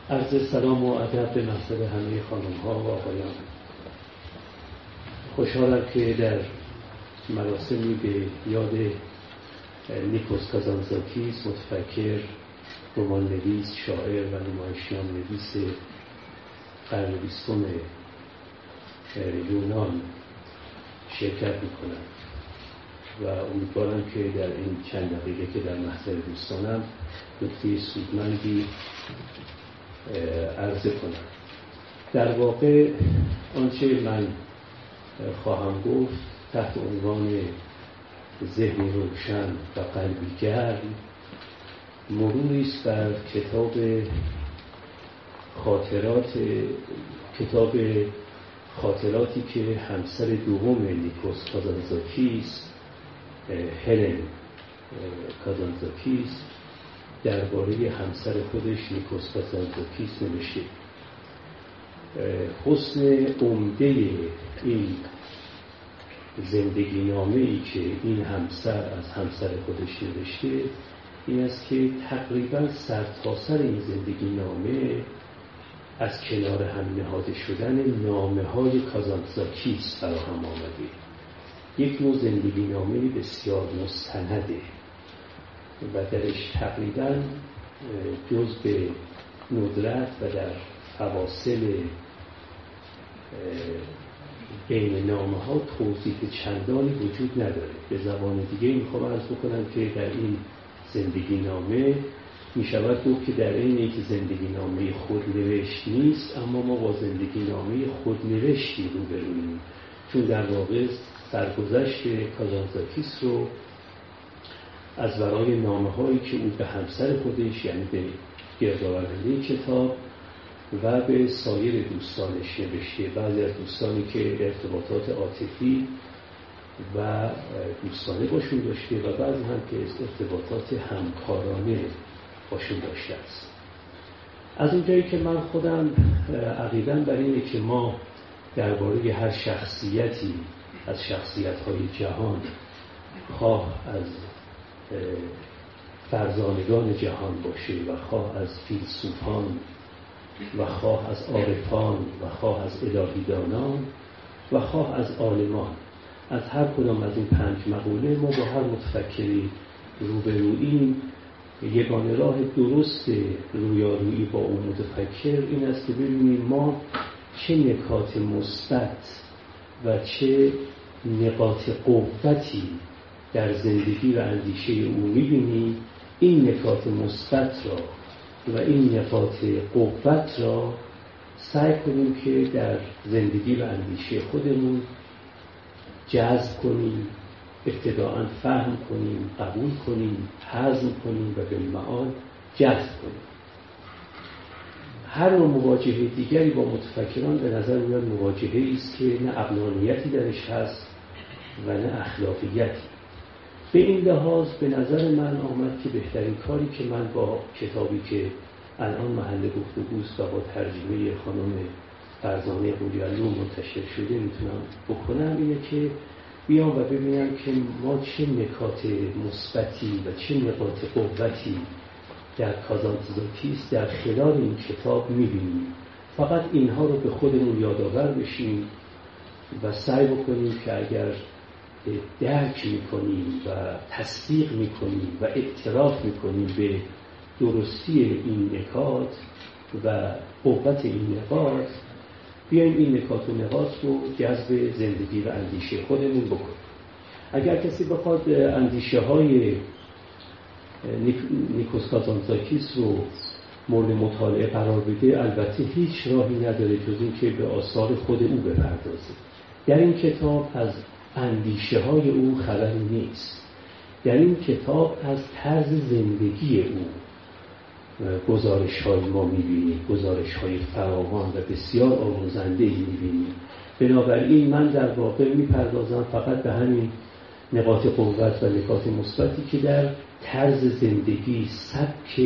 عرض سلام و ادب به محضر همه خانم‌ها و آقایان. خوشحالم که در مراسمی به یاد نیکوس کازانتزاکیس، متفکر، رمان‌نویس، شاعر و نمایشنامه نویس قرن 20 یونان شرکت میکنم و امیدوارم که در این چند دقیقه که در محضر دوستانم نکته سودمندی عرضه کنم. در واقع آنچه من خواهم گفت تحت عنوان ذهن روشن و قلبی گرم مروری است بر خاطراتی که همسر دوم نیکوس کازانتزاکیس، هلن کازانتزاکیس، درباره همسر خودش نیکوس کازانتزاکیس نوشته. حسن عمده این زندگی نامه‌ای که این همسر از همسر خودش نوشته این است که تقریبا سرتاسر این زندگی نامه از کنار هم نهاده شدن نامه‌های کازانتزاکیس فراهم آمده. یک نوع زندگی نامه بسیار مستنده و درش تقریبا جز به ندرت و در فواصل بین نامه ها توضیح چندانی وجود نداره. به زبان دیگه میخوام عرض بکنم که در این زندگی نامه میشود گفت که در این که زندگی نامه خودنوشت نیست، اما ما با زندگی نامه خودنوشتی روبرویم، چون در واقع سرگذشت کازانتزاکیس رو از ورای نامه هایی که او به همسر خودش، یعنی به گردآورنده کتاب و به سایر دوستانش نوشته. بعضی از دوستانی که ارتباطات عاطفی و دوستانه باشون داشته و بعضی هم که ارتباطات همکارانه باشون داشته است. از اونجایی که من خودم عقیده‌ام بر اینه که ما درباره هر شخصیتی از شخصیت‌های جهان، خواه از فرزانگان جهان باشه و خواه از فیلسوفان و خواه از عارفان و خواه از الهیدانان و خواه از عالمان، از هر کدام از این 5 مقوله ما با هر متفکری روبروییم. یگانه راه درست رویارویی با اون متفکر این است که ببینیم ما چه نکات مثبت و چه نقاط قوتی در زندگی و اندیشه او می‌بینیم. این نکات مثبت را و این نقاط قوت را سعی کنیم که در زندگی و اندیشه خودمون جذب کنیم، ابتداءً فهم کنیم، قبول کنیم، هضم کنیم و به معاد جذب کنیم. هر نوع مواجهه دیگری با متفکران به نظر میاد مواجهه‌ای است که نه عقلانیتی درش هست و نه اخلاقیتی. به این لحاظ به نظر من آمد که بهترین کاری که من با کتابی که الان محل گفتگوست و با ترجمه خانم فرزانه قوریالو منتشر شده میتونم بکنم اینه که بیام و ببینم که ما چه نکات مثبتی و چه نقاط قوتی در کازانتزاکیس در خلال این کتاب میبینیم. فقط اینها رو به خودمون یادآور بشیم و سعی بکنیم که اگر درک میکنیم و تصدیق میکنیم و اعتراف میکنیم به درستی این نکات و قوت این نکات، بیایم این نکات و نقاط رو جذب زندگی و اندیشه خودمون بکنیم. اگر کسی بخواد اندیشه های نیکوس کازانتزاکیس رو مورد مطالعه قرار بده، البته هیچ راهی نداره جز این که به آثار خود او بپردازه. در این کتاب از اندیشه های او خبری نیست. در این کتاب از طرز زندگی او گزارش های ما میبینیم، گزارش های فراوان و بسیار آموزنده میبینیم. بنابراین من در واقع میپردازم فقط به همین نقاط قوت و نکات مثبتی که در طرز زندگی، سبک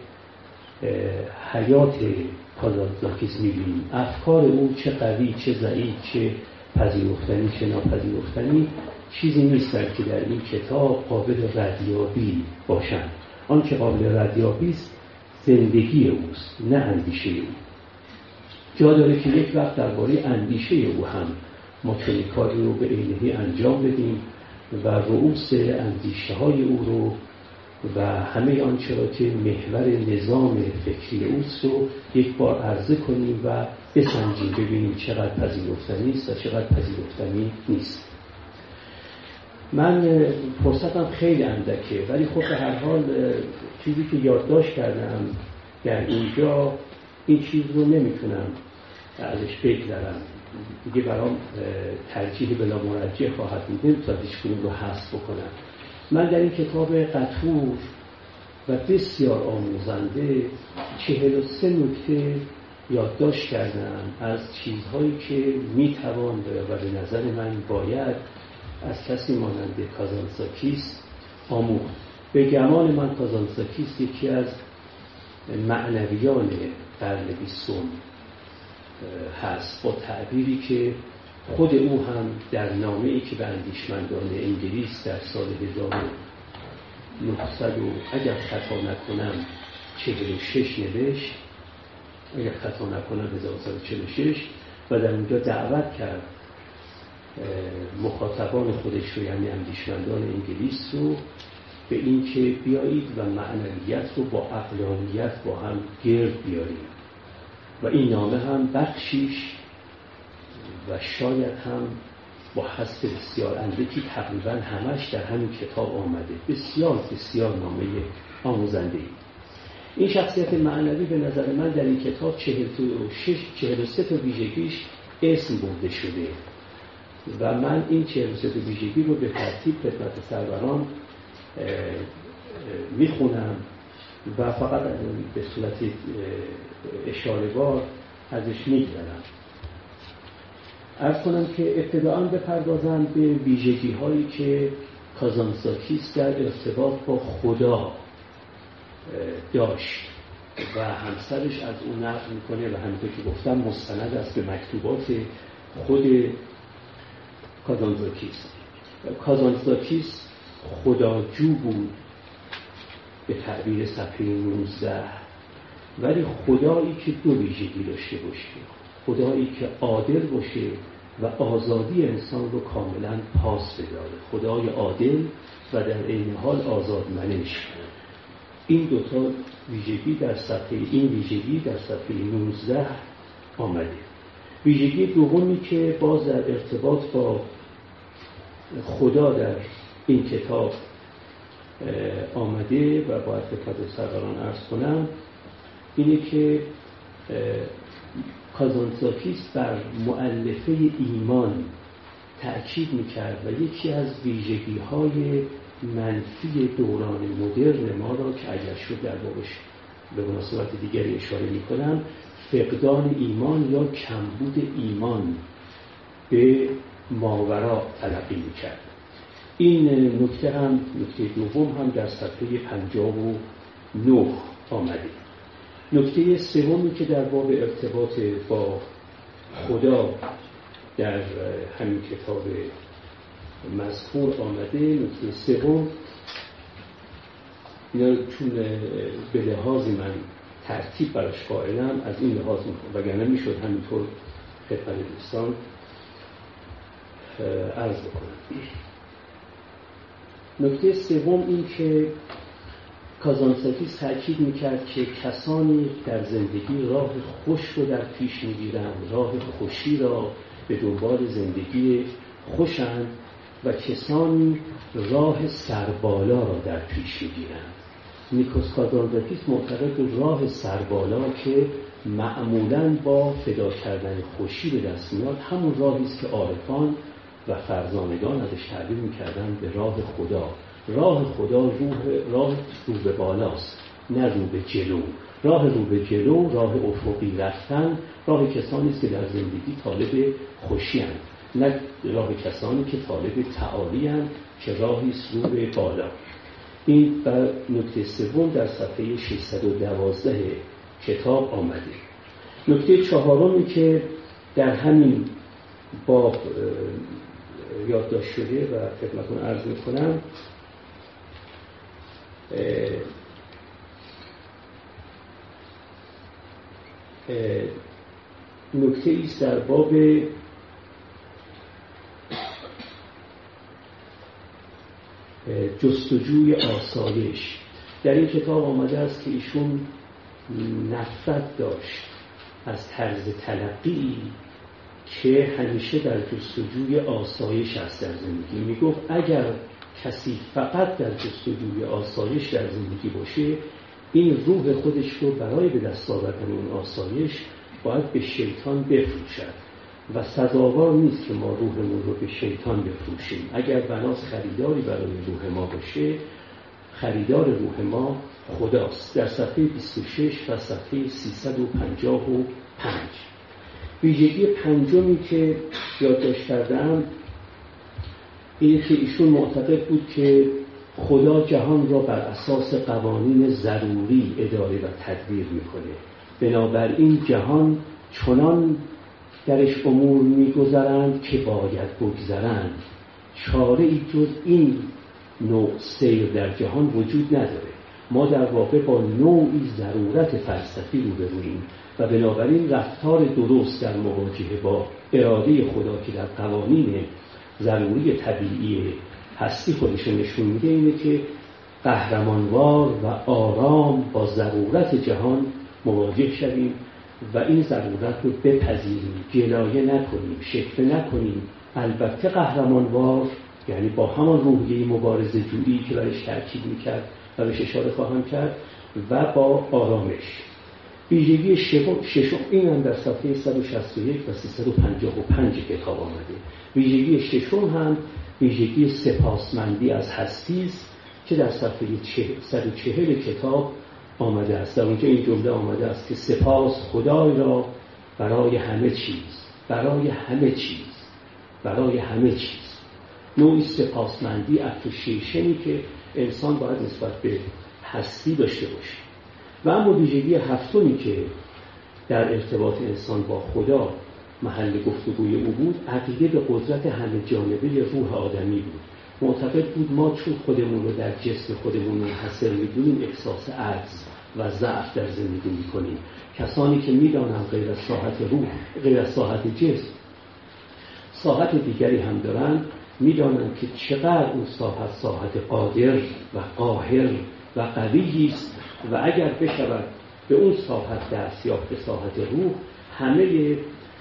حیات کازانتزاکیس میبینیم. افکار او چه قوی، چه ضعیف، چه پذیرفتنی، چه ناپذیرفتنی، چیزی نیستن که در این کتاب قابل ردیابی باشند. آن که قابل ردیابی است زندگی اوست، نه اندیشه او. جا داره که یک وقت درباره اندیشه او هم ما چنین کاری رو به عینه‌ای انجام بدیم و رؤوس اندیشه های او رو و همه آنچه را که محور نظام فکری اوست رو یک بار عرضه کنیم و بسنجیم، ببینیم چقدر پذیرفتنی است و چقدر پذیرفتنی نیست. من فرصتم خیلی اندکه، ولی خب به هر حال چیزی که یادداشت کردم در اینجا، این چیز رو نمیتونم ازش بگذرم، دیگه برام ترجیح بلا مرجح خواهد بود، نمیتونم هیچ کدوم رو حذف بکنم. من در این کتاب قطور و بسیار آموزنده 43 نکته یادداشت کردم از چیزهایی که میتوان و به نظر من باید از کسی مانند کازانتزاکیس آموخت. به گمان من کازانتزاکیس یکی از معنویان قرن 20 هست، با تعبیری که خود او هم در نامه‌ای که به اندیشمندان انگلیس در سال 1900 اگر خطا نکنم 46 نوشت، اگر خطا نکنم 1946، و در اونجا دعوت کرد مخاطبان خودش رو، یعنی اندیشمندان انگلیس رو، به این که بیایید و معنویت رو با عقلانیت با هم گرد بیاریم. و این نامه هم بخشیش و شاید هم با حذف بسیار اندکی تقریبا همش در همین کتاب آمده. بسیار بسیار نامه آموزنده ای. این شخصیت معنوی به نظر من در این کتاب 43 تا ویژگیش اسم برده شده و من این 43 تا ویژگی رو به ترتیب خدمت سروران میخونم و فقط به صورت اشاره‌وار ازش میگذرم. عرض کنم که ابتداءً بپردازم به ویژگی هایی که کازانتزاکیس در ارتباط با خدا داشت و همسرش از اون نقل میکنه و همونطور که گفتم مستند است به مکتوبات خود کازانتزاکیس. کازانتزاکیس خداجو بود به تعبیر صفحه 19، ولی خدایی که دو ویژگی داشته باشه: خدایی که عادل باشه و آزادی انسان رو کاملا پاس بداره. خدای عادل و در عین حال آزادمنش. این دوتا ویژگی در صفحه 19 آمده. ویژگی دومی که باز در ارتباط با خدا در این کتاب آمده و باید خدمت سروران عرض کنم اینه که کازانتزاکیس بر مؤلفه ایمان تأکید میکرد و یکی از ویژگی‌های منفی دوران مدرن ما را که اگر شد در بابش به مناسبت دیگری اشاره میکنم، فقدان ایمان یا کمبود ایمان به ماورا تلقی میکرد. این نکته دوم هم در صفحه 59 آمده. نکته سومی که در باب ارتباط با خدا در همین کتاب مذکور آمده، نکته سوم، اینا چون به لحاظ من ترتیب براش قائلم از این لحاظ میکنم، وگرنه میشد همینطور خدمت دوستان عرض بکنم. نکته سوم این که کازانتزاکیس تأکید میکرد که کسانی در زندگی راه خوش رو در پیش میگیرند، راه خوشی را به دنبال زندگی خوشند و کسانی راه سربالا را در پیش میگیرند. نیکوس کازانتزاکیس معتقد به راه سربالا که معمولاً با فدا کردن خوشی به دست میاد همون راهی است که عارفان و فرزانگان ازش تعبیر میکردن به راه خدا. راه خدا راه رو به بالاست، نه رو به جلو. راه رو به جلو، راه افقی رفتن، راه کسانی است که در زندگی طالب خوشی هستند، نه راه کسانی که طالب تعالی هستند که راهی است رو به بالا. این بر نکته سوم در صفحه 612 کتاب آمده. نکته چهارمی که در همین باب یادداشت شده و خدمتتون عرض می‌کنم نکته ایست در باب جستجوی آسایش. در این کتاب آمده است که ایشون نفرت داشت از طرز تلقی که همیشه در جستجوی آسایش است در زندگی. میگفت اگر کسی فقط در جستجوی آسایش در زندگی باشه، این روح خودش رو برای به دست آوردن اون آسایش باید به شیطان بفروشد و سزاوار نیست که ما روحمون رو به شیطان بفروشیم. اگر بناس خریداری برای روح ما باشه، خریدار روح ما خداست. در صفحه 26 و صفحه 355 ویژگی پنجمی که یادداشت کردم اینه که ایشون معتقد بود که خدا جهان را بر اساس قوانین ضروری اداره و تدبیر میکنه، بنابراین جهان چنان درش امور میگذرند که باید بگذرند. چاره ای جز این نوع سیر در جهان وجود نداره. ما در واقع با نوعی ضرورت فلسفی روبرویم و بنابراین رفتار درست در مواجهه با اراده خدا که در قوانین ضروری طبیعی هستی خودش نشون میده اینه که قهرمانوار و آرام با ضرورت جهان مواجه شویم و این ضرورت رو بپذیریم، گلایه نکنیم، شکوه نکنیم. البته قهرمانوار یعنی با همان روحیه مبارزه جویی که برش تأکید میکرد و بهش اشاره خواهم کرد و با آرامش. ویژگی ششم این هم در صفحه 161 و 355 کتاب آمده. ویژگی ششم هم ویژگی سپاسمندی از هستی است که در صفحه 140 کتاب آمده است. در اونجا این جمله آمده است که سپاس خدای را برای همه چیز، برای همه چیز، برای همه چیز. نوعی سپاسمندی، اپریشیشنی که انسان باید نسبت به هستی داشته باشه. و اما ویژگی هفتمی که در ارتباط انسان با خدا محل گفتگوی او بود، عقیده به قدرت همه جانبه روح آدمی بود. معتقد بود ما چون خودمون رو در جسم خودمون منحصر می‌دونیم، احساس عجز و ضعف در زندگی می‌کنیم. کسانی که می‌دانند غیر از ساحت روح، غیر از ساحت جسم، ساحت دیگری هم دارند، می‌دانند که چقدر اون ساحت قادر و قاهر و قوی است و اگر بشود به اون ساحت دست یافت، به ساحت روح، همه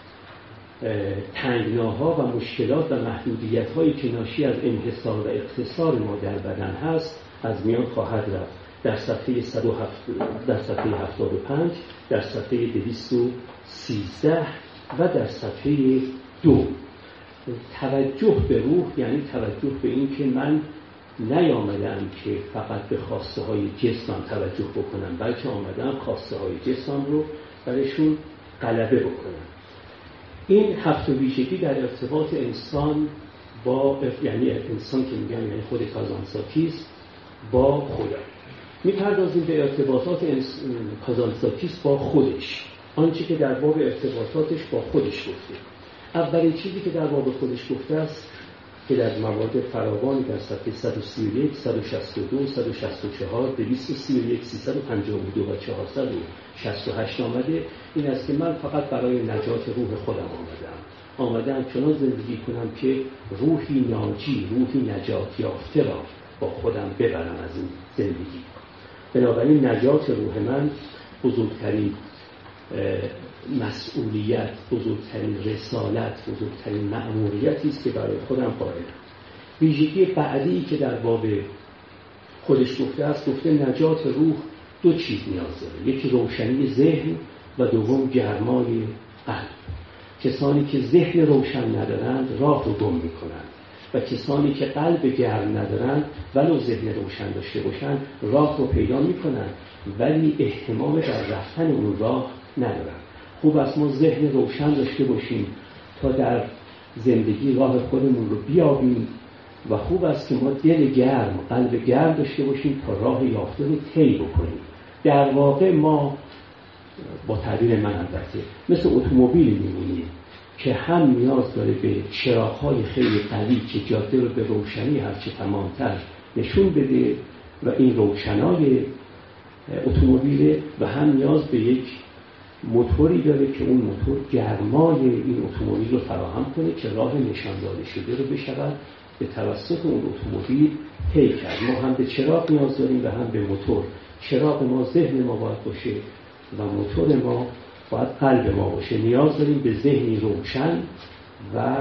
تنگناها و مشکلات و محدودیت‌هایی که ناشی از انحصار و اقتصار ما در بدن هست از میان خواهد رفت. در صفحه 107، در صفحه 75، در صفحه 213 و در صفحه 2. توجه به روح یعنی توجه به این که من نیامدم که فقط به خواسته های جسمم توجه بکنم، بلکه آمدم خواسته های جسمم رو برشون غلبه بکنم. این هفت ویژگی در ارتباط انسان با، یعنی انسان که میگم یعنی خود کازانتزاکیس با خدا. میپردازیم به ارتباطات کازانتزاکیس با خودش، آنچه که در باب ارتباطاتش با خودش گفته. اولین چیزی که در باب خودش گفته است که در موارد فراوانی در صفحه 131، 162، 164، 231، 352 و 468 آمده، این است که من فقط برای نجات روح خودم آمدم چنان زندگی کنم که روحی ناجی، روحی نجات یافته را با خودم ببرم از این زندگی. بنابراین نجات روح من بزرگترین مسئولیت، بزرگترین رسالت، بزرگترین مأموریتی است که برای خودم قائلم. ویژگی بعدی که در باب خودش گفته است، گفته نجات روح دو چیز نیاز داره، یکی روشنی ذهن و دوم گرمای قلب. کسانی که ذهن روشن ندارند راه رو گم میکنند و کسانی که قلب گرم ندارند ولو ذهن روشن داشته باشند راه رو پیدا میکنند ولی اهتمام در رفتن اون راه ندارند. خوب است ما ذهن روشن داشته باشیم تا در زندگی راه خودمون رو بیابیم و خوب است که ما دل گرم، قلب گرم داشته باشیم تا راه یافته رو طی بکنیم. در واقع ما با تعبیر من البته مثل اتومبیل میمونیم که هم نیاز داره به چراغ‌های خیلی قوی که جاده رو به روشنی هرچه تمام‌تر نشون بده و این روشنای اتومبیل، و هم نیاز به یک موتوری داره که اون موتور گرمای این اتومبیل رو فراهم کنه که راه نشان داده شده رو بشود به توسط اون اتومبیل طی کرد. ما هم به چراغ نیاز داریم و هم به موتور. چراغ ما ذهن ما باید باشه و موتور ما باید قلب ما باشه. نیاز داریم به ذهنی روشن و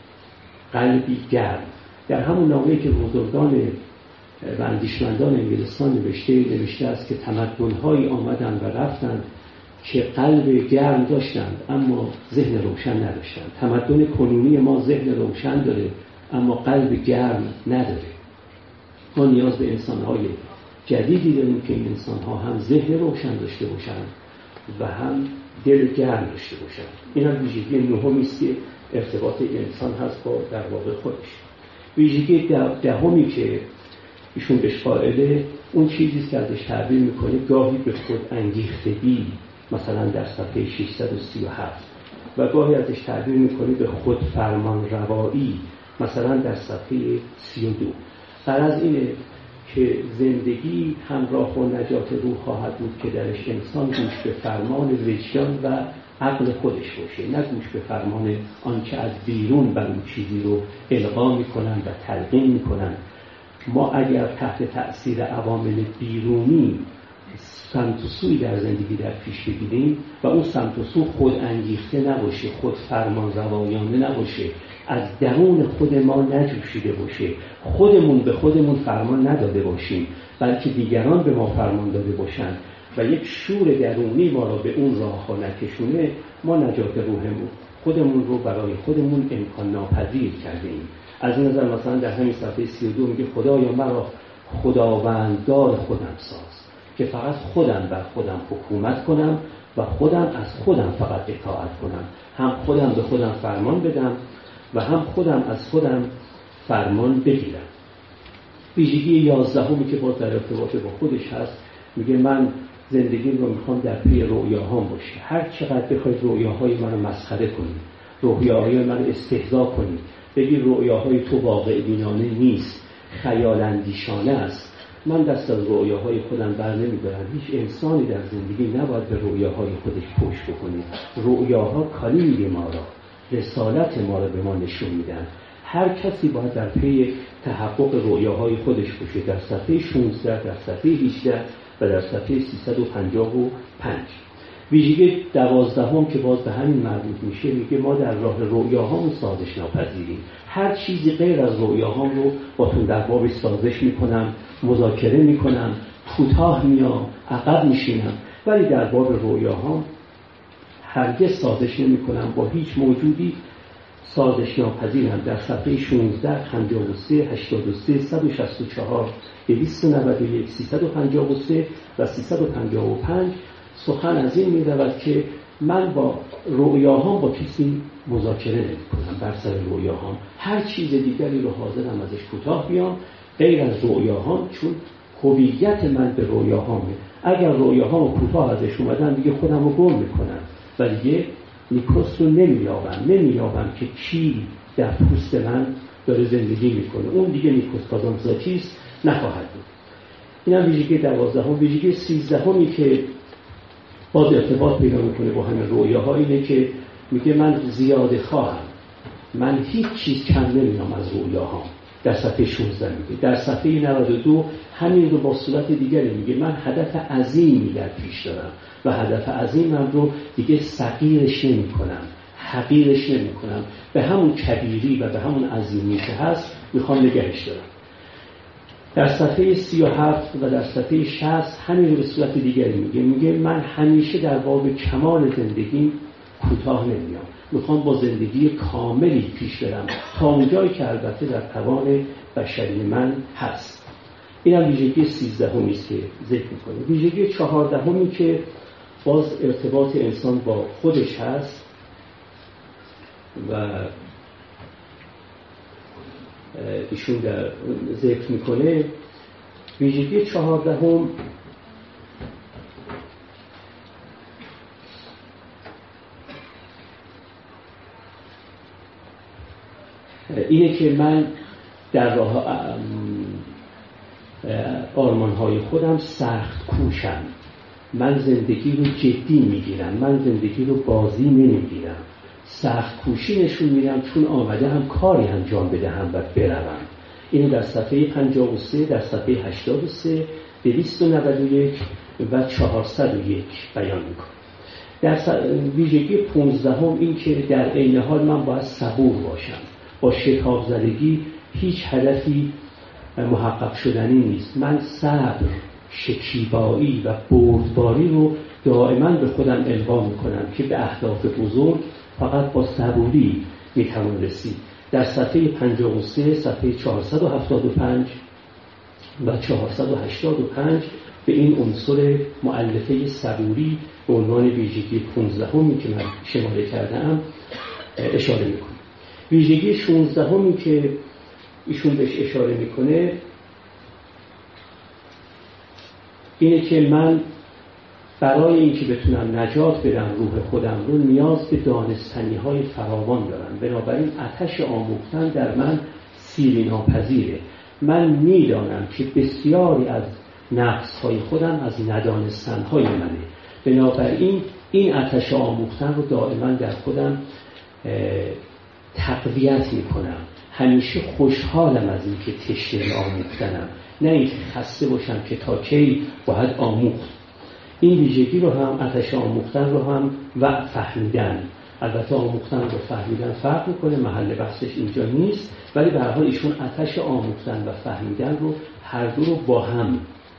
قلبی گرم. در همون نامه‌ای که بزرگان و اندیشمندان انگلستان نوشته است که تمدن‌هایی آمدند و رفتند که قلب گرم داشتند اما ذهن روشن نداشتند. تمدن کنونی ما ذهن روشن داره اما قلب گرم نداره. ما نیاز به انسان‌های جدیدی داریم که این انسان‌ها هم ذهن روشن داشته باشند و هم دل گرم داشته باشند. این هم ویژگی نهمی است که ارتباط انسان هست با در واقع خودش. ویژگی دهمی که ایشون بهش قائله اون چیزی است که ازش تعبیر میکنه گاهی به خود انگیختگی، مثلا در صفحه 637، و گاهی ازش تعبیر میکنه به خود فرمان روایی، مثلا در صفحه 32. غرض اینه که زندگی همراه با نجات روح خواهد بود که درش انسان گوش به فرمان وجدان و عقل خودش باشه، نه گوش به فرمان آنچه از بیرون بر اون چیزی رو القا میکنن و تلقین میکنن. ما اگر تحت تأثیر عوامل بیرونی سمت و سوی در زندگی در پیش بگیریم و اون سمت و سو خود انگیخته نباشه، خود فرمان روایانه نباشه، از درون خود ما نجوشیده باشه، خودمون به خودمون فرمان نداده باشیم بلکه دیگران به ما فرمان داده باشند و یک شور درونی ما را به اون راه ها نکشونه، ما نجات روحمون خودمون رو برای خودمون امکان ناپذیر کردیم. از این نظر مثلا در همین صفحه 32 میگه خدایا مرا خداوندگار خودم ساز که فقط خودم بر خودم حکومت کنم و خودم از خودم فقط اطاعت کنم، هم خودم به خودم فرمان بدم و هم خودم از خودم فرمان بگیرم. ویژگی 11 که باز در ارتباط با خودش هست، میگه من زندگی رو میخوام در پی رؤیاهام باشه. هر چقدر بخواید رؤیاهای منو مسخره کنید، رؤیاهای منو استهزا کنید، بگید رؤیاهای تو واقع بینانه نیست، خیال اندیشانه است، من دست از رؤیاهای خودم بر نمیدارم. هیچ انسانی در زندگی نباید به رؤیاهای خودش پشت بکنه. رؤیاها کلید ما را، رسالت ما را به ما نشون میدن. هر کسی باید در پی تحقق رؤیاهای خودش باشه. در صفحه 16، در صفحه 18 و در صفحه 355. ویژگی 12 که باز به همین مربوط میشه، میگه ما در راه رؤیاهامون سازش ناپذیریم. هر چیزی غیر از رؤیاهام رو باتون در بابش سازش میکنم، مذاکره میکنم، کوتاه میام، عقب میشینم، ولی در باب رؤیاهام هرگز سازش نمیکنم، با هیچ موجودی سازش ناپذیرم. در صفحه 16، 53، 83، 164، 291، 353 و 355 سخن از این می‌رود که من با رؤیاهام با کسی مذاکره نمی‌کنم. بر سر رؤیاهام هر چیز دیگری رو حاضرم ازش کوتاه بیام غیر از رؤیاهام، چون هویت من به رؤیاهامه. اگر رؤیاهام کوتاه ازش اومدن دیگه خودم رو گم می‌کنم و دیگه نیکوست رو نمی‌یابم که کی در پوست من داره زندگی می‌کنه. اون دیگه نیکوست کازان ذاتی است، نخواهد بود. اینم ویژگی 12. ویژگی 13 که باز ارتباط پیدا میکنه با همین رؤیاها اینه که میگه من زیاده خواهم، من هیچ چیز کم نمیام از رؤیاهام. در صفحه 16 میگه. در صفحه 92 همین رو با صورت دیگری میگه، من هدف عظیمی در پیش دارم و هدف عظیمم رو دیگه صغیرش نمیکنم، حقیرش نمیکنم، به همون کبیری و به همون عظیمی که هست میخوام نگهش دارم. در صفحه 37 و در صفحه 60 همین رو به صورت دیگری میگه من همیشه در باب کمال زندگی کوتاه نمیام، میخوام با زندگی کاملی پیش برم تا اونجایی که البته در توان بشری من هست. این هم ویژگی 13 است که ذکر میکنه. ویژگی 14 که باز ارتباط انسان با خودش هست و ایشون در ذکر میکنه. ویژگی 14 اینه که من در راه آرمان‌های خودم سخت کوشم. من زندگی رو جدی میگیرم، من زندگی رو بازی نمیگیرم، سخت کوشی نشون میدم چون آمده هم کاری انجام بدهم و بروم. اینو در صفحه 53، در صفحه 83، 291 و 401 بیان میکنم. در ویژگی 15 این که در عین حال من باید صبور باشم. با شتاب زدگی هیچ هدفی محقق شدنی نیست. من صبر، شکیبایی و بردباری رو دائما به خودم القا میکنم که به اهداف بزرگ فقط با صبوری میتوان رسید. در صفحه 53، صفحه 475 و 485 به این عنصر مؤلفه صبوری به عنوان ویژگی 15 که من شماره کردم اشاره میکنه. ویژگی 16 که ایشون بهش اشاره میکنه اینه که من برای اینکه بتونم نجات بدم روح خودم رو نیاز به دانستنی‌های فراوان دارم. بنابراین آتش آموختن در من سیری ناپذیره. من میدانم که بسیاری از نقص‌های خودم از ندانستن‌های منه. بنابراین این آتش آموختن رو دائما در خودم تقویت میکنم. همیشه خوشحالم از این که تشنه آموختنم، نه اینکه خسته باشم که تا کی باید آموخت. این ویژگی رو هم، آتش آموختن رو هم و فهمیدن، البته آموختن رو فهمیدن فرق میکنه، محل بحثش اینجا نیست، ولی به هر حال ایشون آتش آموختن و فهمیدن رو هر دو رو با هم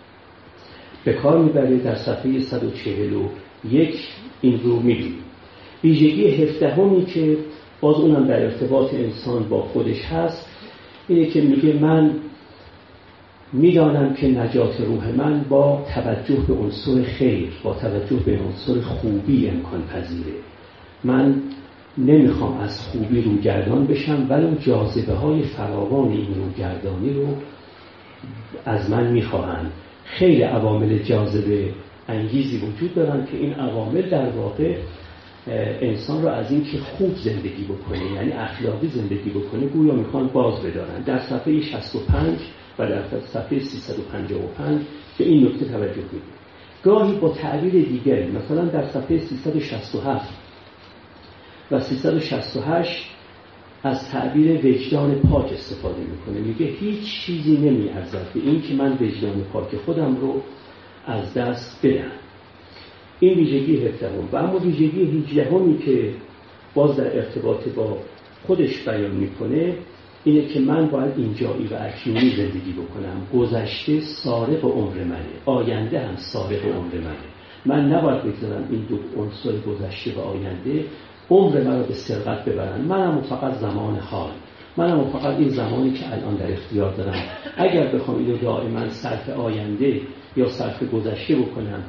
به کار میبره. در صفحه 141 این رو میبینیم. ویژگی 17 که باز اونم در ارتباط انسان با خودش هست اینه که میگه من میدانم که نجات روح من با توجه به عنصر خیر، با توجه به عنصر خوبی امکان پذیره. من نمیخوام از خوبی روگردان بشم، ولی اون جاذبه های فراوان این روگردانی رو از من میخواهند. خیلی عوامل جاذبه انگیزی وجود دارن که این عوامل در واقع انسان رو از این که خوب زندگی بکنه، یعنی اخلاقی زندگی بکنه، گویا میخوان باز بدارن. در صفحه 65 و در صفحه 355 به این نکته توجه کنید. گاهی با تعبیر دیگری، مثلا در صفحه 367 و 368 از تعبیر وجدان پاک استفاده میکنه. میگه هیچ چیزی نمیارزد به این که من وجدان پاک خودم رو از دست بدم. این ویژگی 17. و اما ویژگی 18 که باز در ارتباط با خودش بیان میکنه اینه که من باید اینجایی و اکنونی زندگی بکنم. گذشته سارق عمر منه، آینده هم سارق عمر منه. من نباید بگذارم این دو عنصر گذشته و آینده عمر من رو به سرقت ببرن. منم فقط زمان حال، منم فقط این زمانی که الان در اختیار دارم. اگر بخوام اینو دائما صرف آینده یا صرف گذشته بکنم،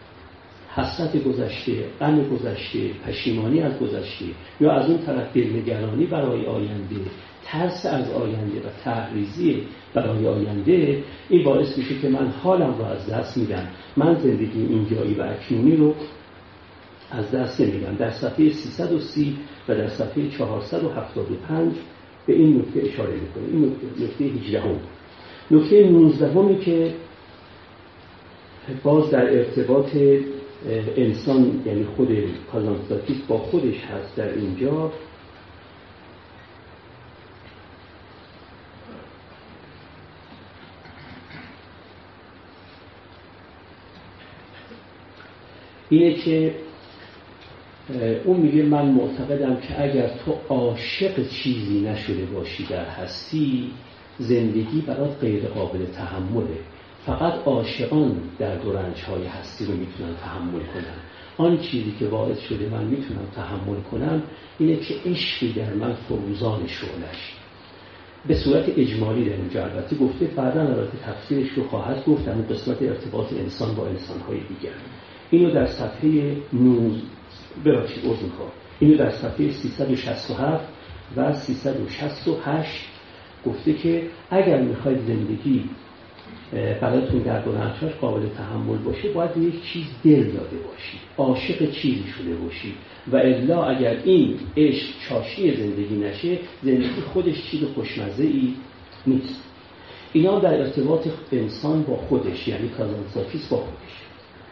حسرت گذشته، غم گذشته، پشیمانی از گذشته، یا از اون طرف دلنگرانی برای آینده، ترس از آینده و تحریزی برای آینده، این باعث میشه که من حالم رو از دست میدم. من زندگی اینجایی و اکنونی رو از دست نمیدم. در صفحه 330 و در صفحه 475 به این نکته اشاره میکنه. این نکته 18. نکته 19 که باز در ارتباط انسان، یعنی خود کازانتزاکیس با خودش هست در اینجا، اینه که اون میگه من معتقدم که اگر تو عاشق چیزی نشده باشی در هستی، زندگی برات غیر قابل تحمله. فقط عاشقان در رنج‌های هستی رو میتونن تحمل کنن. آن چیزی که باعث شده من میتونم تحمل کنم اینه که عشقی در من فروزان شعله‌اش. به صورت اجمالی در اینجا البته گفته، بعداً البته تفسیرش رو خواهد گفت در قسمت ارتباط انسان با انسان‌های دیگر. اینو در صفحه 19 اینو در صفحه 367 و 368 گفته که اگر میخواید زندگی براتون در دورانش قابل تحمل باشه، باید یک چیز دل داده باشی، عاشق چیزی شده باشی، و الا اگر این عشق چاشنی زندگی نشه، زندگی خودش چیز خوشمزه‌ای نیست. اینا در ارتباط انسان با خودش، یعنی کازانتزاکیس با خودش.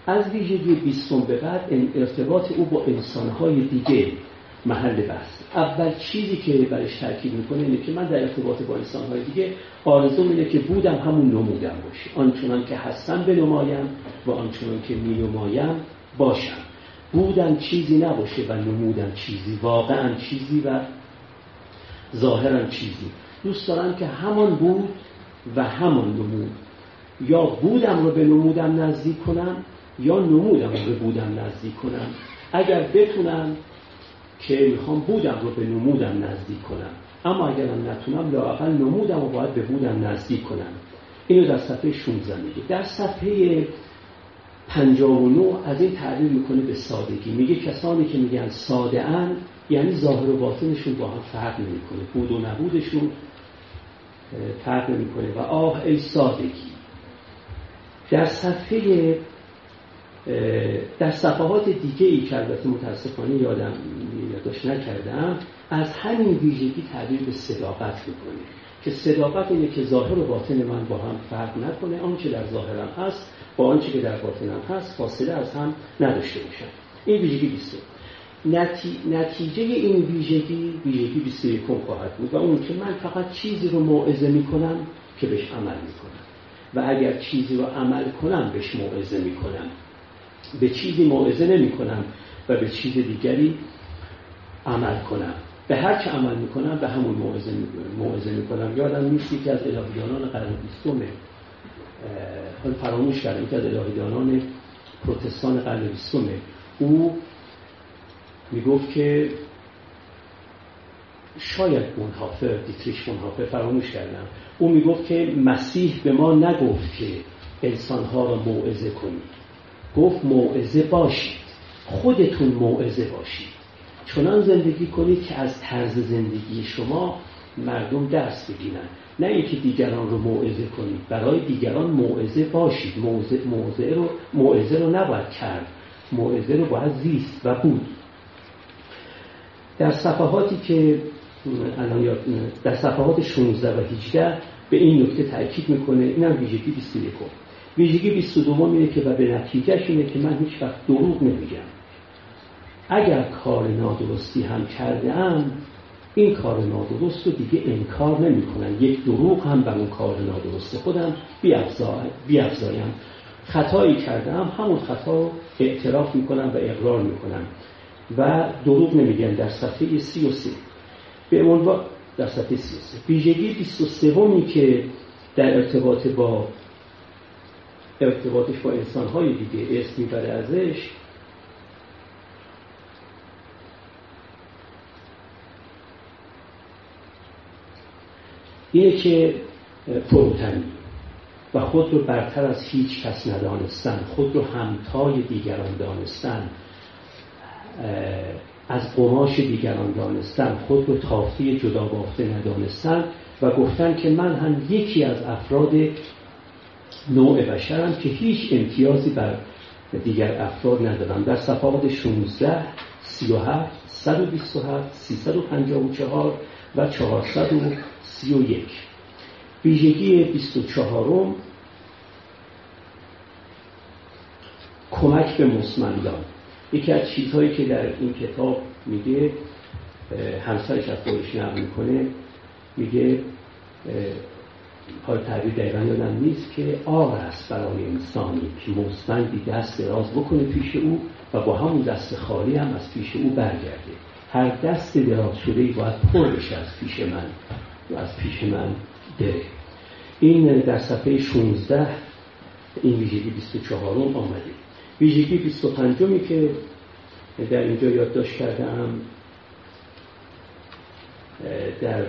از ویژگی 20 به بعد ارتباط او با انسانهای دیگه محل بحث. اول چیزی که برش تاکید میکنه اینه که من در ارتباط با انسانهای دیگه آرزوم اینه که بودم همون نمودم باشه، آنچنان که هستم بنمایم و آنچنان که مینمایم باشم. بودم چیزی نباشه و نمودم چیزی، واقعا چیزی و ظاهرا چیزی. دوست دارم که همان بود و همان نمود، یا بودم رو به نمودم نزدیک کنم یا نمودم رو به بودم نزدیک کنم. اگر بتونم که میخوام بودم رو به نمودم نزدیک کنم، اما اگرم نتونم لااقل نمودم رو باید به بودم نزدیک کنم. اینو در صفحه 16 میگه. در صفحه 59 از این تعبیر میکنه به سادگی. میگه کسانی که میگن ساده اند یعنی ظاهر و باطنشون با هم فرق نمیکنه، بود و نبودشون فرق نمیکنه. و آه ای سادگی. در صفحات دیگه ای که البته متاسفانه یادداشت نکردم، از همین ویژگی تعبیر به صداقت میکنه که صداقت اینه که ظاهر و باطن من با هم فرق نکنه، آنچه در ظاهرم هست با آنچه که در باطنم هست فاصله از هم نداشته باشن. این ویژگی 20. نتیجه این ویژگی 21 خواهد بود و اون که من فقط چیزی رو موعظه میکنم که بهش عمل میکنم و اگر چیزی رو عمل کنم بهش موعظه میکنم، به چیزی موعظه نمیکنم و به چیز دیگری عمل کنم. به هر چه عمل میکنم به همون موعظه میکنم. یادم نیست که از الهیدانان قرن 20 حال فراموش کردم که از الهیدانان پروتستان قرن 20 او میگفت که شاید بونهافر، دیتریش بونهافر، فراموش کردم، او میگفت که مسیح به ما نگفت که انسانها را موعظه کنید، گفت موعظه باشید، خودتون موعظه باشید، چنان زندگی کنید که از طرز زندگی شما مردم درس بگیرن، نه اینکه دیگران رو موعظه کنید، برای دیگران موعظه باشید. موعظه رو نباید کرد، موعظه رو باید زیست و بود. در صفحاتی که در صفحات 16 و 18 به این نکته تأکید میکنه. اینم ویژگی 21. ویژگی 22 اینه که و به نتیجهش اینه که من هیچ وقت دروغ نمیگم. اگر کار نادرستی هم کردم این کار نادرست رو دیگه انکار نمی کنم، یک دروغ هم بر اون کار نادرست خودم بیفزایم. خطایی کردم همون خطا رو اعتراف میکنم و اقرار میکنم و دروغ نمیگم. در صفحه 33 به عنوان در صفحه 33 ویژگی 23 که در ارتباطش با انسان‌های دیگه اسم میبره ازش، اینه که فروتنی و خود رو برتر از هیچ کس ندانستن، خود رو همتای دیگران دانستن، از قماش دیگران دانستن، خود رو تافته جدا بافته ندانستن و گفتن که من هم یکی از افراد نوع بشرم که هیچ امتیازی بر دیگر افراد ندارم. در صفحات 16 37 127 354 و 431. ویژگی 24 کمک به مستمندان. یکی از چیزهایی که در این کتاب میگه، همسرش از خودش نقل میکنه، میگه حال تعبیر دقیقا یادم نیست که آر است برای انسانی که مستمندی دست دراز بکنه پیش او و با همون دست خالی هم از پیش او برگرده. هر دست دراز شده‌ای باید پر بشه از پیش من و از پیش من بره. این در صفحه 16 این ویژگی 24 آمده. ویژگی 25 که در اینجا یادداشت کردم در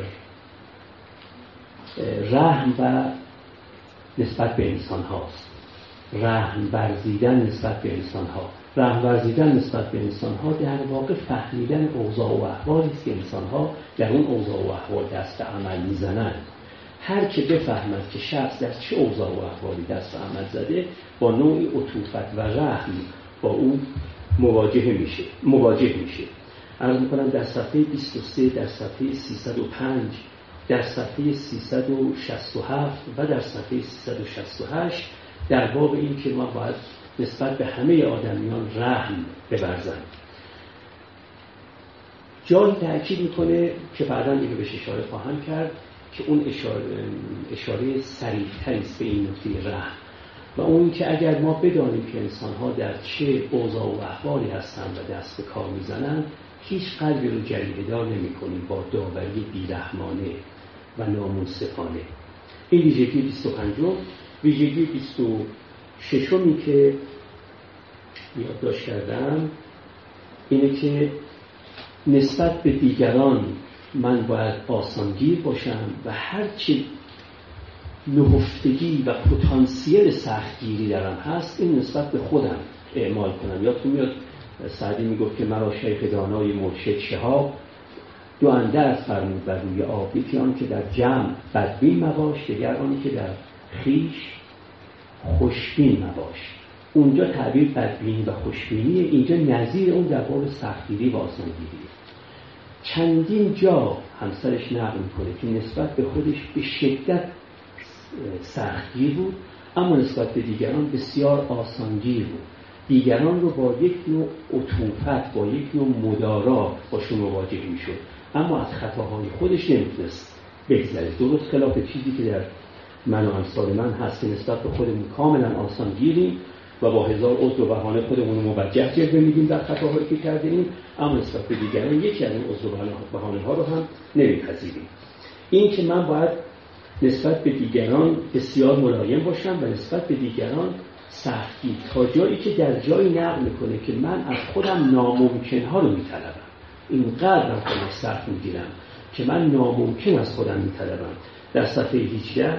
رحم و نسبت به انسان هاست. رحم ورزیدن نسبت به انسان ها. رحم ورزیدن نسبت به انسان ها در واقع فهمیدن اوضاع و احوالی است که انسان ها در اون اوضاع و احوال دست به عمل میزنند. هر که بفهمد که شخص در چه اوضاع و احوالی دست به عمل زده، با نوعی عطوفت و رحم با اون مواجه میشه. عرض میکنم در صفحه 23، در صفحه 305، در صفحه 367 و در صفحه 368 در باب این که ما باید نسبت به همه آدمیان رحم بورزند. جایی تأکید میکنه که بعداً اینو بهش اشاره خواهم کرد که اون اشاره صریح‌تری است به این نکته رحم، و اون که اگر ما بدانیم که انسان‌ها در چه اوضاع و احوالی هستند و دست به کار میزنند، هیچ قلبی رو جریحه‌دار نمی‌کنیم با داوری بی‌رحمانه و نامنصفانه. این ویژگی 25. ویژگی 26 که یادداشت کردم اینه که نسبت به دیگران من باید آسانگیر باشم و هرچی نهفتگی و پتانسیل سختگیری درم هست این نسبت به خودم اعمال کنم. یادتون میاد سعدی میگفت که مرا شیخ دانای مرشد شهاب دو اندرز فرمود بر روی آب، یکی آن که در جمع بدبین مباش، دیگر آنی که در خویش خوشبین مباش. اونجا تعبیر بدبینی و خوشبینیه، اینجا نظیر اون در باب سختگیری و آسانگیری. چندین جا همسرش نقل میکنه که نسبت به خودش به شدت سختگیر بود، اما نسبت به دیگران بسیار آسانگیر بود. دیگران رو با یک نوع عطوفت، با یک نوع مدارا باشون مواجه میشد، اما از خطاهای خودش نمیتونست بگذره. درست خلاف چیزی که در من و امثال من هست که نسبت به خودمون کاملا آسانگیریم و با هزار عذر و بهانه خودمون رو موجه جلوه میدیم در خطاهایی که کرده ایم، اما نسبت به دیگران یکی از این عذر و بهانه ها رو هم نمیپذیریم. این که من باید نسبت به دیگران بسیار ملایم باشم و نسبت به دیگران سختی، تا جایی که در جایی نقل میکنه که من از خودم ناممکنها رو میطلبم. اینقدر خودم سخت میگیرم که من ناممکن از خودم میطلبم. در صفحه 18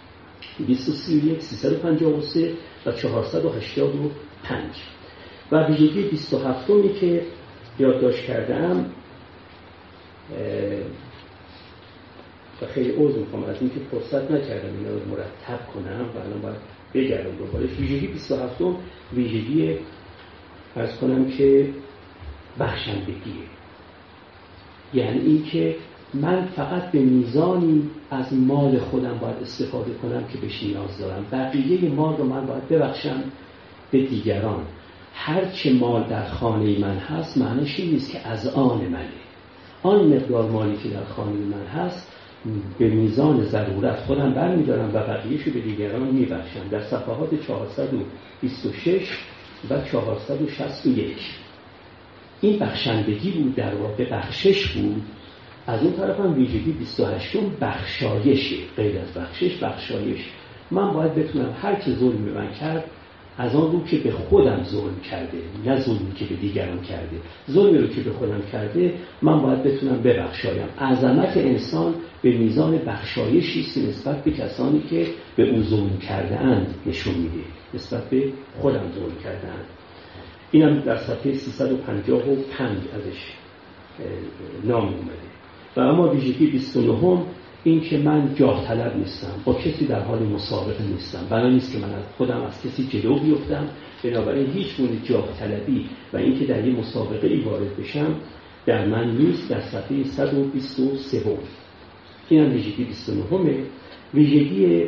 231 353 و 485. و ویژگی 27 که یادداشت کردم و خیلی عذر میخوام از اینکه فرصت نکردم اینا رو مرتب کنم و الان باید بگردم دوباره. ویژگی 27 ویژگی عرض کنم که بخشندگیه، یعنی این که من فقط به میزانی از مال خودم باید استفاده کنم که بهش نیاز دارم، بقیه مال رو من باید ببخشم به دیگران. هرچه مال در خانه من هست معنیش این نیست که از آن منه. آن مقدار مالی که در خانه من هست به میزان ضرورت خودم برمی‌دارم و بقیه‌شو به دیگران میبخشم. در صفحات 426 و 461 این بخشندگی بود، در واقع بخشش بود. از اون طرف هم ویژگی 28 بخشایشه، غیر از بخشایش. من باید بتونم هر کی ظلم به من کرد از آن رو که به خودم ظلم کرده، نه ظلمی که به دیگران کرده. ظلمی رو که به خودم کرده من باید بتونم ببخشایم. عظمت انسان به میزان بخشایشی است نسبت به کسانی که به او ظلم کرده اند نشون میده، نسبت به خودم ظلم کرده اند. اینم در صفحه 355 ازش نام اومده. و اما ویژگی 29 این که من جاه طلب نیستم، با کسی در حال مسابقه نیستم. بنا نیست که من از خودم از کسی جلو بیفتم، بنابراین هیچ گونه جاه طلبی و این که در یک مسابقه ای وارد بشم در من نیست. در صفحه 123 این هم ویژگی 29. ویژگی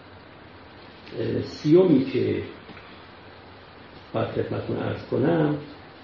30 که باید خدمتتون عرض کنم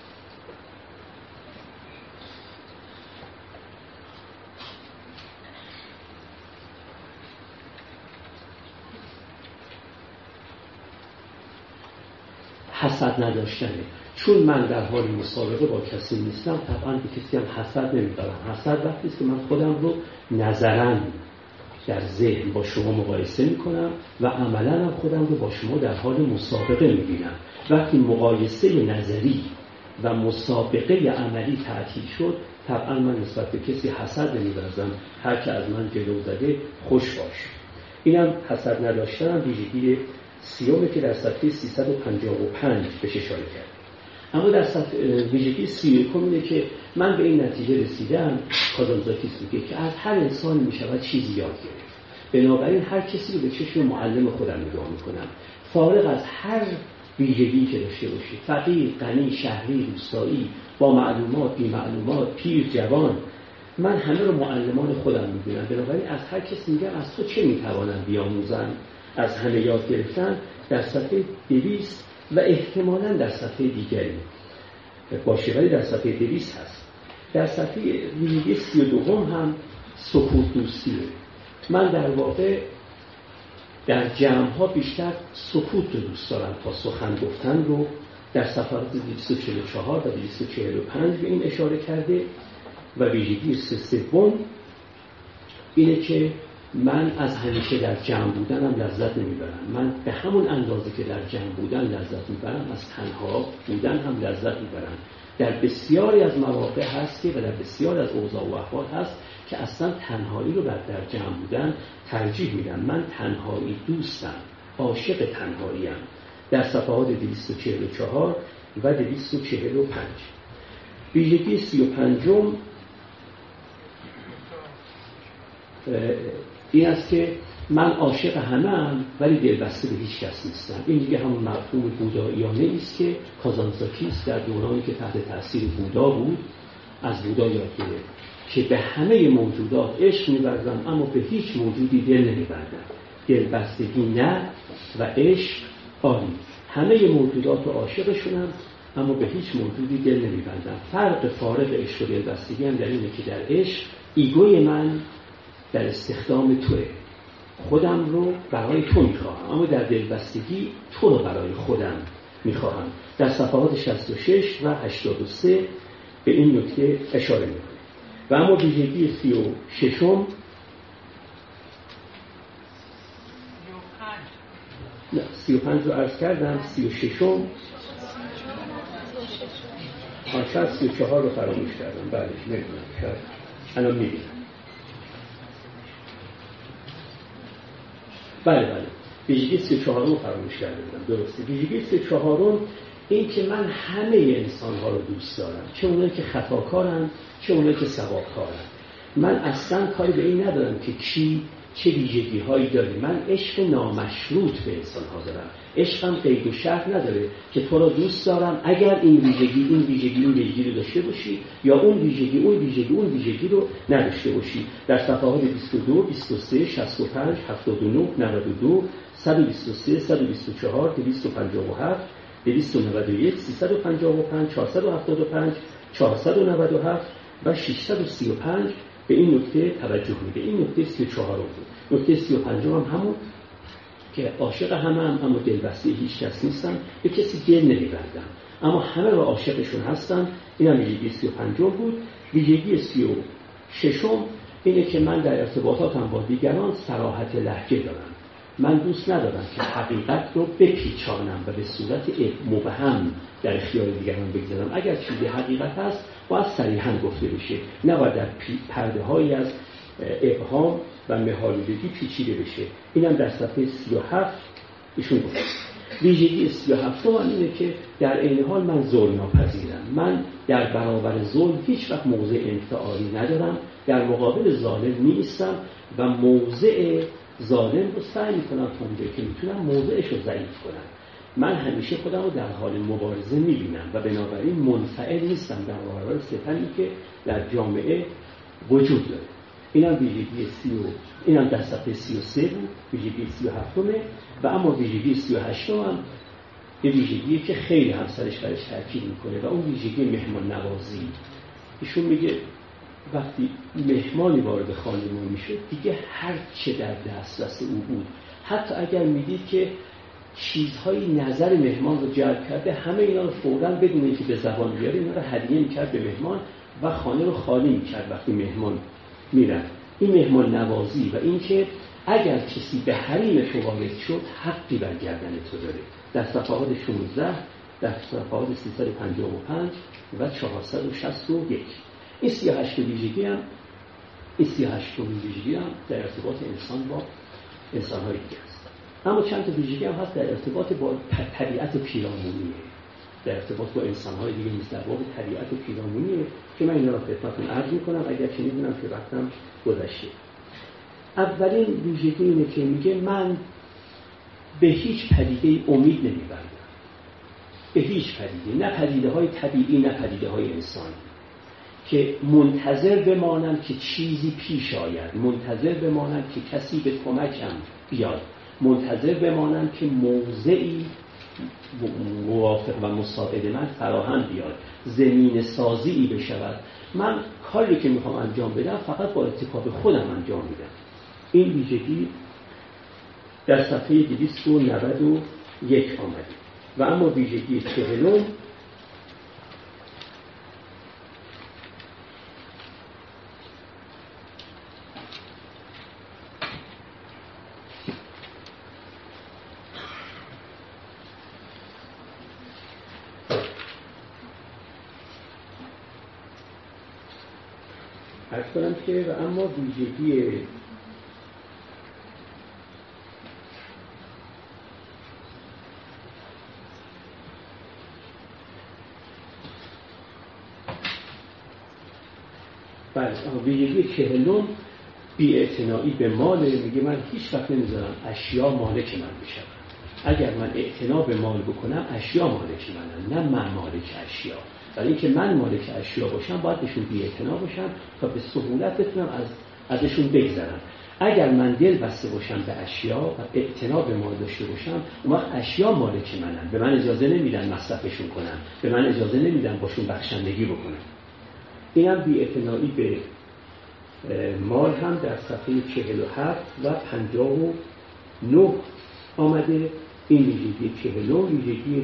حسد نداشتنه. چون من در حال مسابقه با کسی نیستم طبعا به کسی هم حسد نمی‌دارم. حسد وقتی است که من خودم رو نظراً در ذهن با شما مقایسه می‌کنم و عملاً هم خودم رو با شما در حال مسابقه می‌بینم. وقتی مقایسه نظری و مسابقه عملی تعطیل شد طبعا من نسبت به کسی حسد نمی‌ورزم. هر که از من جلو زده خوش باش. اینم حسد نداشتن ویژگی 30 که در صفحه 355 بهش اشاره کرد. اما در صفحه ویژگی 31 اینه که من به این نتیجه رسیدم، کازانزاکیس میگه که از هر انسان میشود چیزی یاد گرفت. بنابراین هر کسی رو به چشم معلم خودم نگاه میکنم، فارغ از هر ویژگی که داشته باشه، فقیر، غنی، شهری، روستایی، با معلومات، بی معلومات، پیر، جوان، من همه رو معلمان خودم میبینم. بنابراین از هر کسی میگم از تو چه میتوانم بیاموزم؟ از همه یاد گرفتن. در صفحه 200 و احتمالاً در صفحه دیگری باشه، ولی در صفحه 200 هست. در صفحه ویژگی 32 هم سکوت دوستیه. من در واقع در جمع‌ها بیشتر سکوت رو دوست دارم تا سخن گفتن رو. در صفحات 244 و 245 به این اشاره کرده. و ویژگی سوم اینه که من از همیشه در جمع بودنم لذت نمیبرم. من به همون اندازه که در جمع بودن لذت میبرم از تنها بودن هم لذت میبرم. در بسیاری از مواقع هست که و در بسیاری از اوضاع و احوال هست که اصلا تنهایی رو بعد در جمع بودن ترجیح میدم. من تنهایی دوستم، عاشق تنهاییم. در صفحات 244 و 245. ویژگی 35 این است که من عاشق همه‌ام ولی دلبسته به هیچ کس نیستم. این دیگه همون مفهوم بوداییانه است که کازانتزاکیس در دورانی که تحت تاثیر بودا بود از بودا یاد گرفت که به همه موجودات عشق می‌ورزم اما به هیچ موجودی دل نمی‌بندم. دلبستگی نه و عشق آری. همه موجودات رو عاشقشونم اما به هیچ موجودی دل نمی‌بندم. فرق فارق عشق و دلبستگی هم در اینه که در عشق ایگوی من در استخدام توه، خودم رو برای تو میخواهم، اما در دلبستگی تو رو برای خودم میخواهم. در صفحات 66 و 83 به این نکته اشاره میکنه. و اما ویژگی 36 نه 35 رو عرض کردم. 36 شاید 34 رو فراموش کردم. بله نمیدونم، شاید الان میبینم. بله ویژگی 34 رو فراموش کرده بودم. درسته. ویژگی 34 این که من همه انسان‌ها رو دوست دارم، چه اونایی که خطاکارن چه اونایی که ثوابکارن. من اصلا کاری به این ندارم که کی چه ویژگی‌هایی داره. من عشق نامشروط به انسان‌ها دارم. عشقم قید و شرط نداره که تو رو دوست دارم اگر این ویژگی رو داشته باشی یا اون ویژگی رو نداشته باشی. در صفحات 22 23 65 79 92 123 124 257 291 355 475 497 و 635 به این نکته توجه میده. این نکته 34 بود. نکته 35 هم همون که عاشق همم اما دلبسته هیچ کس نیستم، به کسی دل نمیبندم اما همه رو عاشقشون هستم. اینم ویژگی 35 بود. ویژگی 36 اینه که من در ارتباطاتم با دیگران صراحت لهجه دارم. من دوست ندارم که حقیقت رو بپیچانم و به صورت مبهم در اختیار دیگران بگذارم. اگر چیزی حقیقت هست باید صریحاً گفته بشه، نه باید در پرده‌هایی از ابهام و مهالودگی پیچیده بشه. اینم در صفحه 37 ایشون گفت. ویژگی 37 اینه که در عین حال من ظلم ناپذیرم. من در برابر ظلم هیچ وقت موضع انفعالی ندارم، در مقابل ظالم نیستم و موضع ظالم رو سعی میکنم تا اونجایی که میتونم موضعش رو ضعیف کنم. من همیشه خودم رو در حال مبارزه میبینم و بنابراین منفعل نیستم در برابر ستمی که در جامعه وجود داره. اینم ویژگی اینم در صفحه 33 بود. ویژگی 37 و اما ویژگی 38 هم یه ویژگیه که خیلی همسرش برش تاکید میکنه و اون ویژگی مهمان نوازی. ایشون میگه وقتی مهمانی وارد خانه ما میشه دیگه هر چه در دسترس او بود، حتی اگر میدید که چیزهای نظر مهمان رو جلب کرده، همه اینا رو فوراً بدون اینکه به زبان بیاره اینا رو هدیه میکرد به مهمان و خانه رو خالی میکرد وقتی مهمان میرفت. این مهمان نوازی و این که اگر کسی به حریم تو وارد شد حقی بر گردن تو داره. در صفحات 16 در صفحات 355 و 461. این 38 ویژگی هم در ارتباط انسان با انسان‌های دیگه است. اما چند تا ویژگی هم هست در ارتباط با طبیعت پیرامونیه، در ارتباط با انسان‌های دیگه نیست، در باب طبیعت پیرامونیه که من اینا رو خدمتتون عرض می‌کنم اگر که می‌دونم که وقتم گذشته. اولین ویژگی اینه که میگه من به هیچ پدیده امید نمی‌بندم. به هیچ پدیده، نه پدیده‌های طبیعی نه پدیده‌های انسانی، که منتظر بمانم که چیزی پیش آید، منتظر بمانم که کسی به کمکم بیاد، منتظر بمانم که موضعی موافق و مساعد من فراهم بیاد، زمین سازی بشود. من کاری که میخوام انجام بدم فقط با اتکاب خودم انجام میدم. این ویژگی در صفحه 291 آمده. و اما ویژگی 40 عرض کنم که و اما ویژگی ویژگی 40 بی‌اعتنایی به مال. میگه من هیچ وقت نمیذارم اشیا مالک من بشن. اگر من اعتنا به مال بکنم اشیا مالک منن، نه من مالک اشیا. ولی اینکه من مالک اشیا باشم باید بهشون بی‌اعتنا باشم تا به سهولت بتونم ازشون بگذرم. اگر من دل بسته باشم به اشیا و اعتنا به مال داشته باشم، اون وقت اشیا مالک منن، به من اجازه نمیدن مصرفشون کنم، به من اجازه نمیدن باشون بخشندگی بکنم. اینم بی‌اعتنایی به مال هم در صفحه 47 و 59 آمده. این ویژگی 40. ویژگی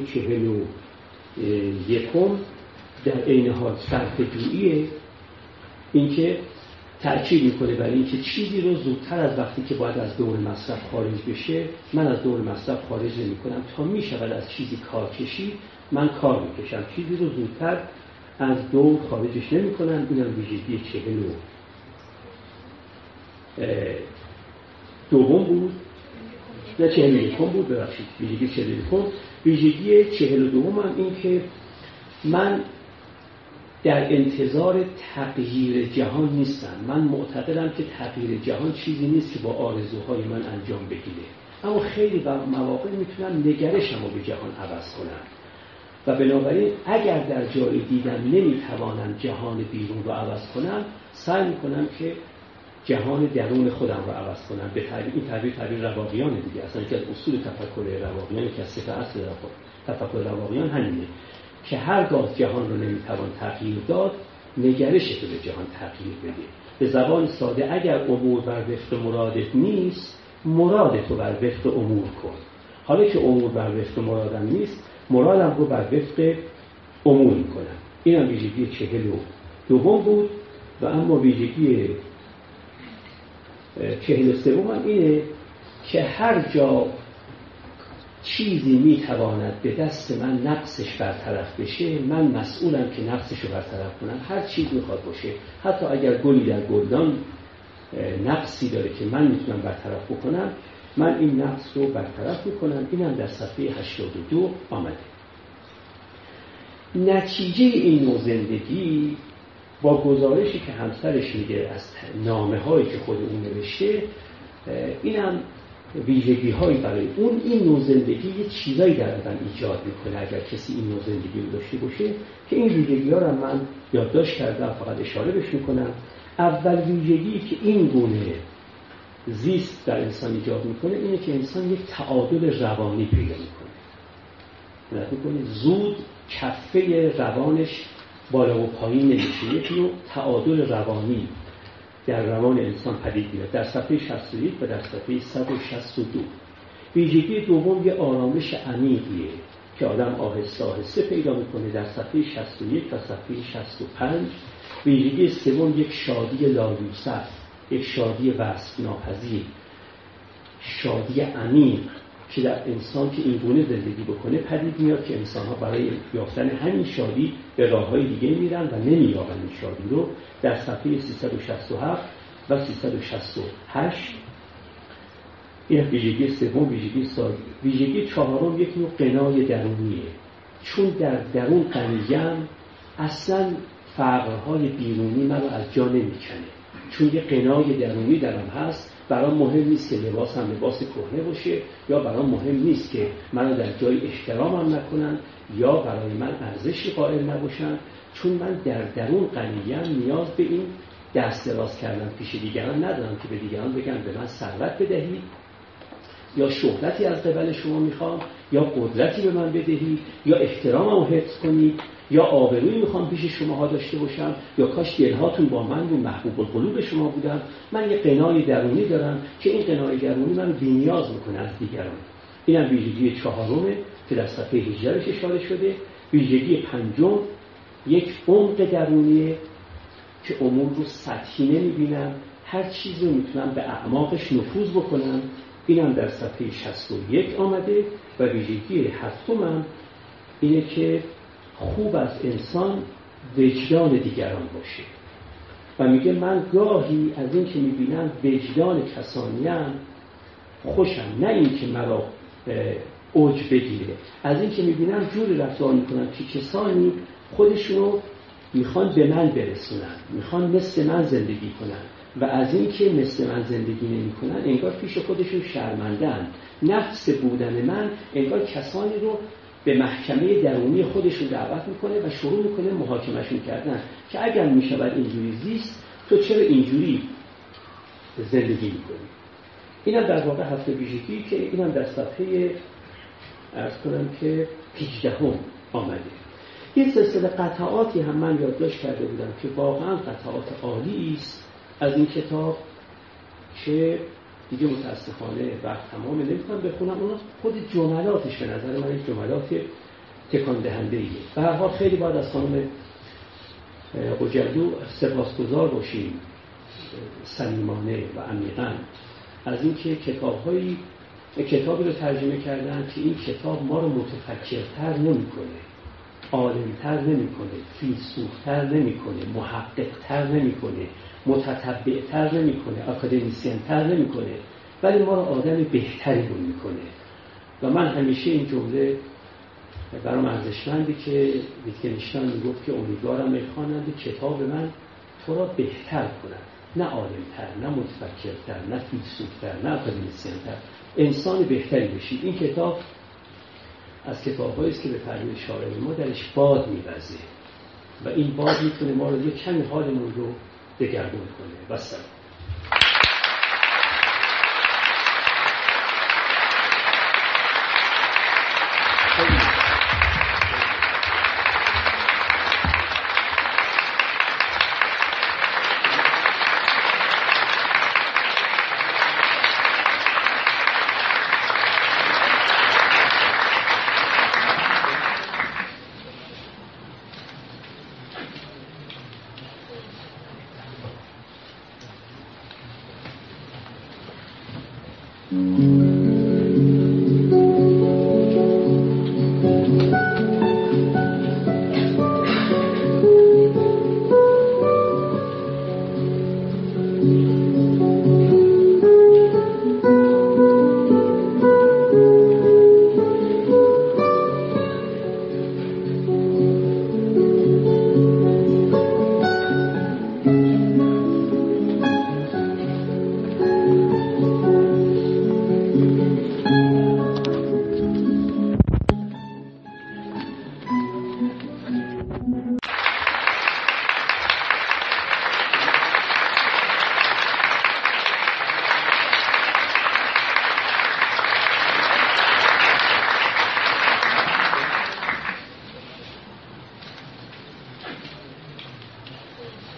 41 در عین حال صرفه‌جوییه. اینکه تأکید میکنه برای اینکه چیزی رو زودتر از وقتی که باید از دور مصرف خارج بشه من از دور مصرف خارج نمی‌کنم. تا میشود از چیزی کار کشید من کار میکشم، چیزی رو زودتر از دور خارجش نمی‌کنم. اینم ویژگی 40 دوم بود، نه 41 بود، ببخشید، ویژگی 41. ویژگی 42 هم این که من در انتظار تغییر جهان نیستم. من معتقدم که تغییر جهان چیزی نیست که با آرزوهای من انجام بگیره، اما خیلی مواقع میتونم نگرشم رو به جهان عوض کنم و بنابراین اگر در جای دیدم نمیتوانم جهان بیرون رو عوض کنم، سعی میکنم که جهان درون خودم رو عوض کنم. به تعبیر این تعبیر رواقیانه دیگه. اصلا که از اصول تفکر رواقیانه که از صفت اصل تفکر رواقیان همینه که هرگاه جهان رو نمیتوان تغییر داد، نگرشت رو به جهان تغییر بده. به زبان ساده اگر امور بر وفق مرادت نیست، مرادت رو بر وفق امور کن. حالا که امور بر وفق مرادم نیست، مرادم رو بر وفق امور میکنم. این هم ویژگی 42 بود. و اما ویژگی 43 هم اینه که هر جا چیزی میتواند به دست من نقصش برطرف بشه، من مسئولم که نقصش رو برطرف کنم. هر چیز میخواد باشه، حتی اگر گلی در گلدان نقصی داره که من میتونم برطرف بکنم، من این نقص رو برطرف میکنم. اینم در صفحه 82 آمده. نتیجه این نوع زندگی با گزارشی که همسرش میگه از نامه هایی که خود اون نوشته، اینم ویژگی هایی برای اون این نوع زندگی یه چیزایی در آدم ایجاد میکنه اگر کسی این نوع زندگی رو داشته باشه، که این ویژگی ها رو من یادداشت کردم، فقط اشاره بهش میکنم. اول ویژگی که این گونه زیست در انسان ایجاد میکنه اینه که انسان یک تعادل روانی پیدا میکنه. زود کفه روانش بالا و پایین نمیشه، یک نوع تعادل روانی در روان انسان پدید میاد. در صفحه 61 و در صفحه 162 ویژگی دوم یه آرامش عمیقیه که آدم آهسته آهسته پیدا میکنه. در صفحه 61 و صفحه 65 ویژگی سوم یک شادی لایوسف، یک شادی وصف ناپذیر، شادی عمیق که در انسان که این گونه زندگی بکنه پدید میاد، که انسان‌ها برای یافتن همین شادی به راه‌های دیگه میرن و نمی‌یابن این شادی رو. در صفحه 367 و 368 این ویژگی سوم، ویژگی سادی. ویژگی چهارم یک نوع قنای درونیه، چون در درون غنیم اصلاً فقرهای بیرونی منو از جا نمی‌کنه، چون یه قنای درونی درم هست. برام مهم نیست که لباسم لباس کهنه باشه، یا برام مهم نیست که منو در جای احترامم نکنن، یا برای من ارزشی قائل نباشن، چون من در درون غنیم نیاز به این دست دراز کردن پیش دیگران ندارم که به دیگران بگم به من ثروت بدهید، یا شهرتی از قبل شما میخوام، یا قدرتی به من بدهید، یا احتراممو حفظ کنید، یا آبرویی میخوام پیش شماها داشته باشم، یا کاش دلهاتون با من رو محبوب القلوب شما بودم. من یه قنای درونی دارم که این قنای درونی من بی‌نیاز میکنه از دیگران. اینم ویژگی چهارمه که در صفحه 18 اشاره شده. ویژگی پنجم یک عمق درونیه که امور رو سطحی نمیبینم، هر چیز رو میتونم به اعماقش نفوذ بکنم. اینم در صفحه 61 آمده. و ویژگی هفتمم اینه که خوب از انسان وجدان دیگران باشه. و میگه من گاهی از این که میبینم وجدان کسانیم خوشم، نه این که مرا اوج بگیره، از این که میبینم جوری رفتار میکنم که کسانی خودشونو میخوان به من برسونن، میخوان مثل من زندگی کنن، و از این که مثل من زندگی نمی کنن انگار پیش خودشون شرمندن. نفس بودن من انگار کسانی رو به محکمه درونی خودشون دعوت میکنه و شروع میکنه محاکمهشون کردن که اگر میشود اینجوری زیست، تو چرا اینجوری زندگی میکنی؟ اینم در واقع هفته ویژگی که اینم در صفحه عرض کنم که 18 آمده. یه سلسله قطعاتی هم من یادداشت کرده بودم که واقعا قطعات عالی است از این کتاب که دیگه متاسفانه وقت تمام نمی‌کنم بخونم. اونا خود جملاتش به نظر من یک جملات تکان دهنده ایه. به هر حال خیلی باید از خانم قجردو سپاسگزار باشیم صمیمانه و عمیقاً از اینکه کتابی رو ترجمه کردن که این کتاب ما رو متفکرتر نمی‌کنه، عالم‌تر نمی‌کنه، فیلسوف‌تر نمی‌کنه، محقق‌تر نمی‌کنه، متتبع‌تر نمی‌کنه، آکادمیسین‌تر نمی‌کنه، ولی ما رو آدم بهتری رو می‌کنه. و من همیشه این جمله برام ارزشمنده که ویتگنشتاین میگفت که امیدوارم ای خواننده کتاب من تو را بهتر کند، نه عالم‌تر، نه متفکرتر، نه فیلسوف‌تر، نه آکادمیسین‌تر، انسان بهتری بشید. این کتاب از کتاب‌هایی است که به تعبیر شاعر ما درش باد می‌وزه و این باد میتونه ما رو یه کمی حالمون رو دگرگون کنه. والسلام.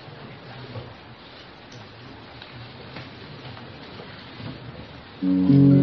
Mm-hmm.